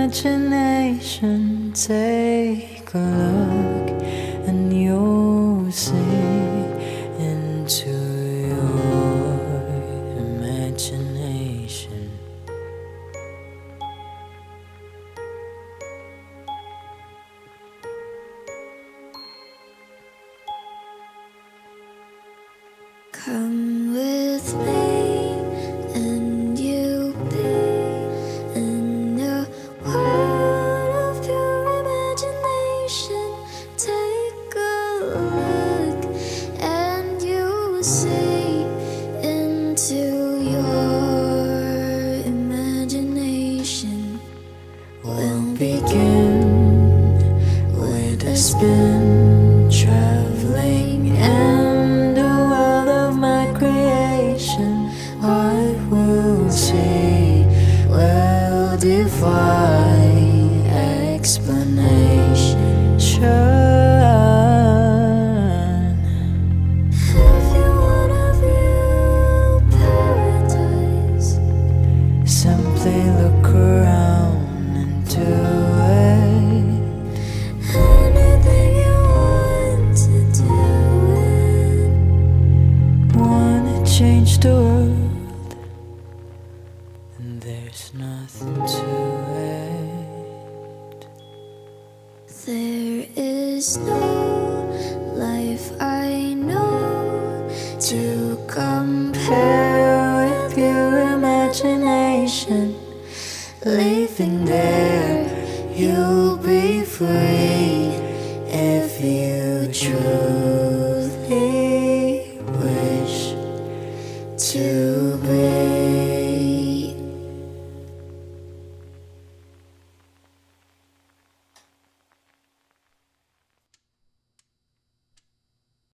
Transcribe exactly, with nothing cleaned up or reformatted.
imagination, take a look and you'll see into your imagination. Come with me and you'll be in the world of pure imagination. Take a look and you'll see into your imagination. We'll begin with a spin, traveling in the world of my creation. What we'll see will defy explanation. Shine. Have you one of you paradise? Simply look around and do it. Anything you want to do it. Wanna change the world, and there's nothing to it. There is no life I know To compare with your imagination, living there, you'll be free if you truly